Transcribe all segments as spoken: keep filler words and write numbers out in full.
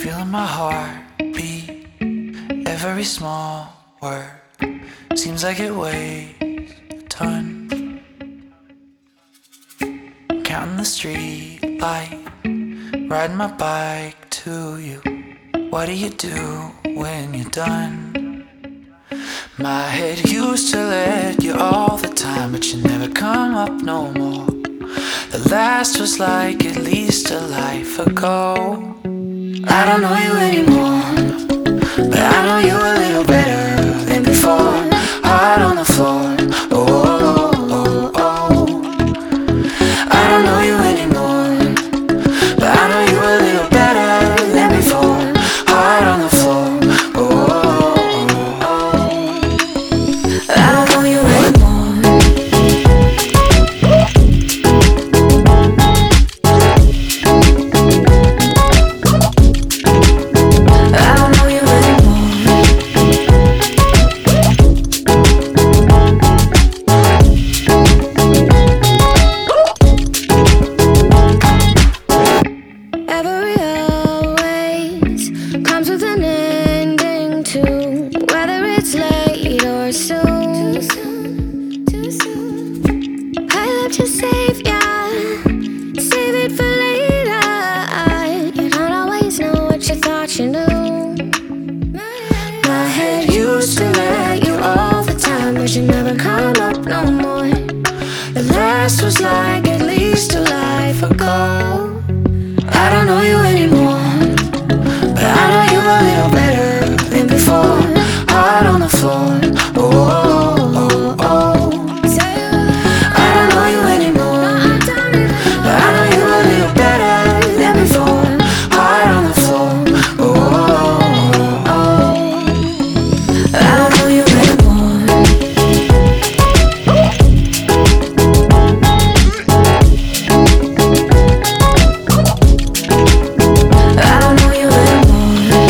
Feeling my heart beat, every small word seems like it weighs a ton. Counting the street light, riding my bike to you. What do you do when you're done? My head used to let you all the time, but you never come up no more. The last was like at least a life ago. I don't know you anymore, but I know you a little better than before. Heart on the floor, oh, oh, oh, oh. I don't know you anymore, but I know you a little better than before. Heart on the floor, oh, oh, oh. I don't know you anymore. Whether it's late or soon, too soon, too soon. I love to save ya, save it for later. You don't always know what you thought you knew. My head used to let you all the time, but you never come up no more. The last was like at least a life ago. I don't know you anymore, but I know you a little better than before. Heart on the floor, oh, oh, oh, oh. I don't know you anymore, but I know you a little better than before. Heart on the floor, oh, oh, oh. I don't know you anymore. I don't know you anymore.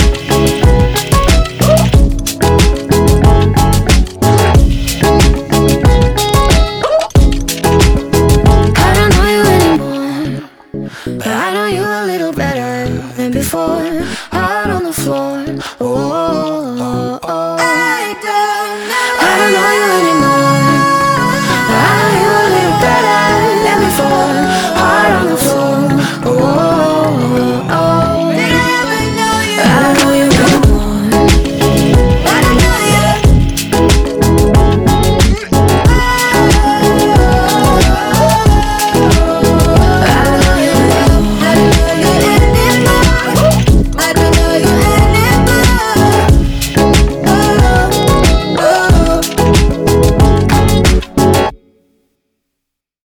But I know you a little better than before. Heart on the floor, oh.